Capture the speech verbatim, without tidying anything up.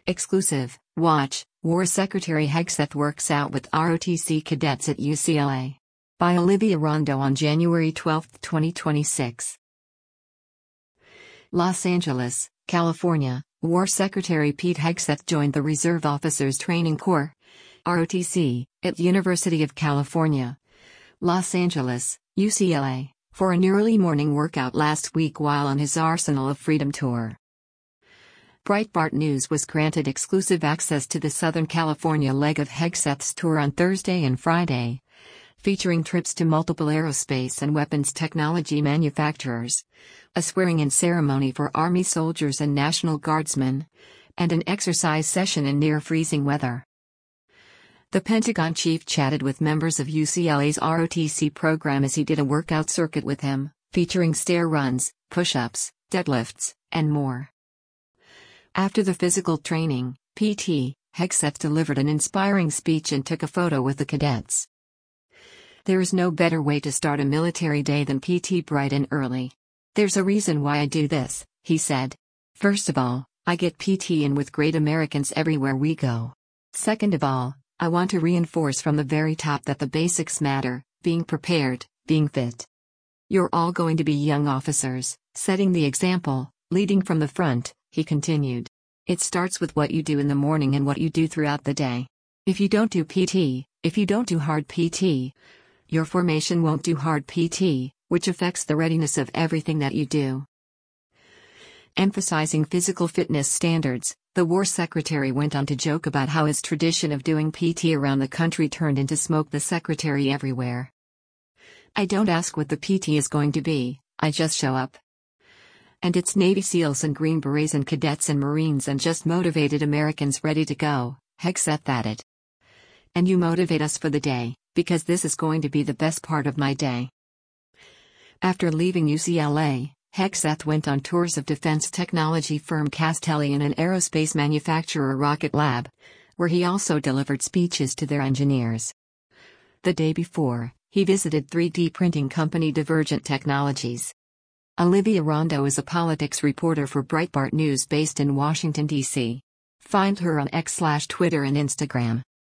Exclusive, watch, War Secretary Hegseth works out with R O T C cadets at U C L A. By Olivia Rondo on January twelfth, twenty twenty-six. Los Angeles, California, War Secretary Pete Hegseth joined the Reserve Officers Training Corps, R O T C, at University of California, Los Angeles, U C L A, for an early morning workout last week while on his Arsenal of Freedom tour. Breitbart News was granted exclusive access to the Southern California leg of Hegseth's tour on Thursday and Friday, featuring trips to multiple aerospace and weapons technology manufacturers, a swearing-in ceremony for Army soldiers and National Guardsmen, and an exercise session in near-freezing weather. The Pentagon chief chatted with members of U C L A's R O T C program as he did a workout circuit with him, featuring stair runs, push-ups, deadlifts, and more. After the physical training, P T, Hegseth delivered an inspiring speech and took a photo with the cadets. "There is no better way to start a military day than P T bright and early. There's a reason why I do this," he said. "First of all, I get P T in with great Americans everywhere we go. Second of all, I want to reinforce from the very top that the basics matter: being prepared, being fit. You're all going to be young officers, setting the example, leading from the front," he continued. "It starts with what you do in the morning and what you do throughout the day. If you don't do P T, if you don't do hard P T, your formation won't do hard P T, which affects the readiness of everything that you do." Emphasizing physical fitness standards, the War Secretary went on to joke about how his tradition of doing P T around the country turned into smoke the Secretary everywhere. "I don't ask what the P T is going to be, I just show up. And it's Navy SEALs and Green Berets and cadets and Marines and just motivated Americans ready to go," Hegseth added. "And you motivate us for the day, because this is going to be the best part of my day." After leaving U C L A, Hegseth went on tours of defense technology firm Castelli and an aerospace manufacturer Rocket Lab, where he also delivered speeches to their engineers. The day before, he visited three D printing company Divergent Technologies. Olivia Rondo is a politics reporter for Breitbart News based in Washington, D C Find her on X slash Twitter and Instagram.